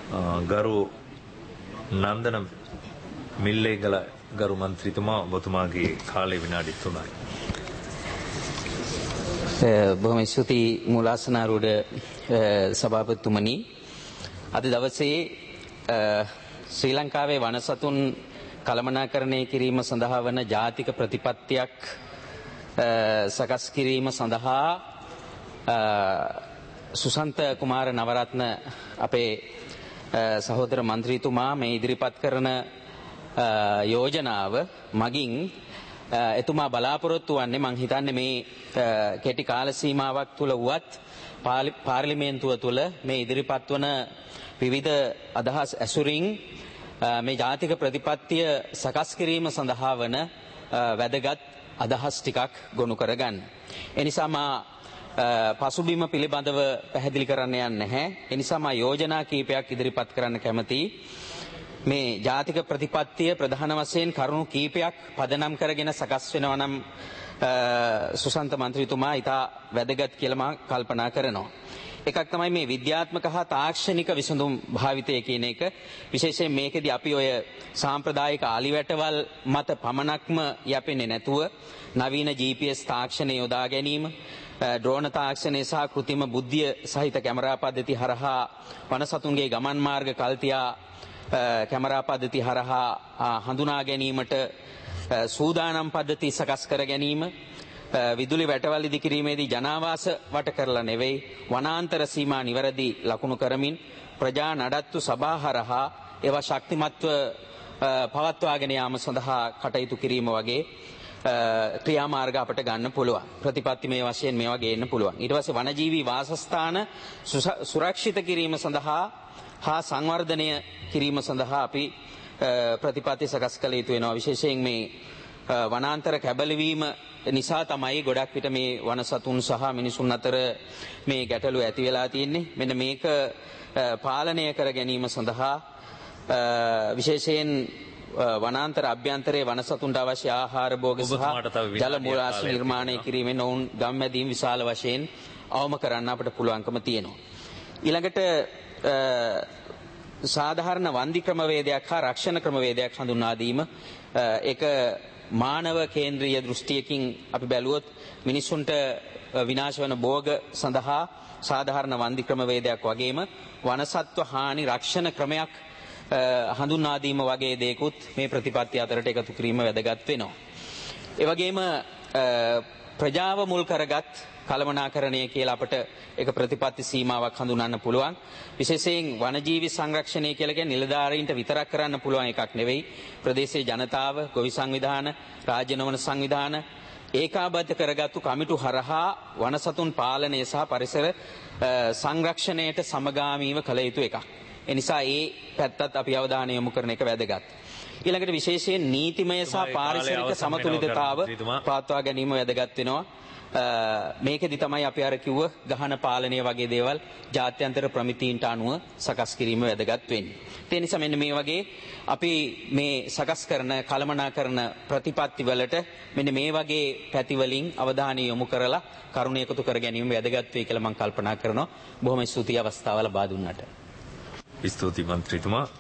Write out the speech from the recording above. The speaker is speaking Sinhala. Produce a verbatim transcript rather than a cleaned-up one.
ගරු නන්දන මිල්ලේගල ගරු මන්ත්‍රීතුමා ඔබතුමාගේ කාලය විනාඩි තුනයි. බොහොම ස්තුතියි මූලාසනාරූඪ සභාපතිතුමනි. අද දවසේ ශ්‍රී ලංකාවේ වනසතුන් කළමනාකරණය කිරීම සඳහා වන ජාතික ප්‍රතිපත්තියක් සකස් කිරීම සඳහා සුසන්ත කුමාර නවරත්න අපේ සහෝදර මන්ත්‍රීතුමා මේ ඉදිරිපත් කරන යෝජනාව මගින් එතුමා බලාපොරොත්තු වන්නේ මං හිතන්නේ මේ කෙටි කාල සීමාවක් තුල වුවත් පාර්ලිමේන්තුව තුල මේ ඉදිරිපත් වන විවිධ අදහස් ඇසුරින් මේ ජාතික ප්‍රතිපත්තිය සකස් කිරීම සඳහා වන වැදගත් අදහස් ටිකක් ගොනු කරගන්න. එනිසා මා පසුබිම පිළිබඳව පැහැදිලි කරන්න යන්නේ නැහැ. එනිසා මා යෝජනා කීපයක් ඉදිරිපත් කරන්න කැමතියි. මේ ජාතික ප්‍රතිපත්තිය ප්‍රධාන වශයෙන් කරුණු කීපයක් පදනම් කරගෙන සකස් වෙනවා නම් සුසන්ත මන්ත්‍රීතුමා ඊට වැදගත් කියලා මා කල්පනා කරනවා. එකක් තමයි මේ විද්‍යාත්මක හා තාක්ෂණික විසඳුම් භාවිතය කියන එක. විශේෂයෙන් මේකෙදි අපි ඔය සාම්ප්‍රදායික ආලිවැටවල් මත පමණක්ම යැපෙන්නේ නැතුව නවීන ජී පී එස් තාක්ෂණය යොදා ගැනීම, ඩ්‍රෝන තාක්ෂණය සහ කෘත්‍රිම බුද්ධිය සහිත කැමරා පද්ධති හරහා වනසතුන්ගේ ගමන් මාර්ග කල්තියා කැමරා පද්ධති හරහා හඳුනා ගැනීමට සූදානම් පද්ධති සකස් කර ගැනීම, විදුලි වැටවල් ඉදිකිරීමේදී ජනාවාස වට කරලා නෙවෙයි වනාන්තර සීමා නිවැරදි ලකුණු කරමින් ප්‍රජා නඩත්තු සභා හරහා ඒවා ශක්තිමත්ව පවත්වාගෙන යාම සඳහා කටයුතු කිරීම වගේ ක්‍රියාමාර්ග අපට ගන්න පුළුවන්. ප්‍රතිපත්තිමය වශයෙන් මේවා ගේන්න පුළුවන්. ඊට පස්සේ වනජීවී වාසස්ථාන සුරක්ෂිත කිරීම සඳහා හා සංවර්ධනය කිරීම සඳහා අපි ප්‍රතිපත්ති සකස් කළ යුතු වෙනවා. විශේෂයෙන් මේ වනාන්තර කැබලවීම නිසා තමයි ගොඩක් විට මේ වනසතුන් සහ මිනිසුන් අතර මේ ගැටලු ඇති වෙලා තියෙන්නේ. මෙන්න මේක පාලනය කර ගැනීම සඳහා විශේෂයෙන් වනාන්තර අභ්‍යන්තරයේ වනසතුන්ට අවශ්‍ය ආහාර භෝග සහ ජල මූලාශ්‍ර නිර්මාණය කිරීමෙන් ඔවුන් ගම්මැදීම් විශාල වශයෙන් අවම කරන්න අපට පුළුවන්කම තියෙනවා. ඊළඟට සාධාරණ වන්දි ක්‍රමවේදයක් හා රක්ෂණ ක්‍රමවේදයක් හඳුන්වා දීම. ඒක මානව කේන්ද්‍රීය දෘෂ්ටියකින් අපි බැලුවොත් මිනිසුන්ට විනාශ වන භෝග සඳහා සාධාරණ වන්දි ක්‍රමවේදයක් වගේම වනසත්ව හානි රක්ෂණ ක්‍රමයක් හඳුන්වා දීම වගේ දේකුත් මේ ප්‍රතිපත්තිය අතරට එකතු කිරීම වැදගත් වෙනවා. ඒ වගේම ප්‍රජාව මුල් කරගත් කළමනාකරණය කියලා අපට එක ප්‍රතිපත්ති සීමාවක් හඳුන්වන්න පුළුවන්. විශේෂයෙන් වනජීවි සංරක්ෂණය කියලා කියන්නේ නිලධාරීන්ට විතරක් කරන්න පුළුවන් එකක් නෙවෙයි. ප්‍රදේශයේ ජනතාව, ගොවි සංවිධාන, රාජ්‍ය නොවන සංවිධාන ඒකාබද්ධ කරගත්තු කමිටු හරහා වනසතුන් පාලනය සහ පරිසර සංරක්ෂණයට සමගාමීව කළ යුතු එකක්. ඒ නිසා ඒ පැත්තත් අපි අවධානය යොමු කරන එක වැදගත්. ඊළඟට විශේෂයෙන් නීතිමය සහ පාරිසරික සමතුලිතතාව පවත්වා ගැනීම වැදගත් වෙනවා. මේකෙදි තමයි අපි අර කිව්ව ගහන පාලනය වගේ දේවල් ජාත්‍යන්තර ප්‍රමිතීන්ට අනුව සකස් කිරීම වැදගත් වෙන්නේ. ඒ නිසා මෙන්න මේ වගේ අපි මේ සකස් කරන කළමනාකරන ප්‍රතිපත්ති වලට මෙන්න මේ වගේ පැති වලින් අවධානය යොමු කරලා කරුණ එකතු කර ගැනීම වැදගත් වෙයි කියලා මම කල්පනා කරනවා. බොහොම ස්තුතියි අවස්ථාව ලබා දුන්නට. ස්තුතියි මන්ත්‍රීතුමා.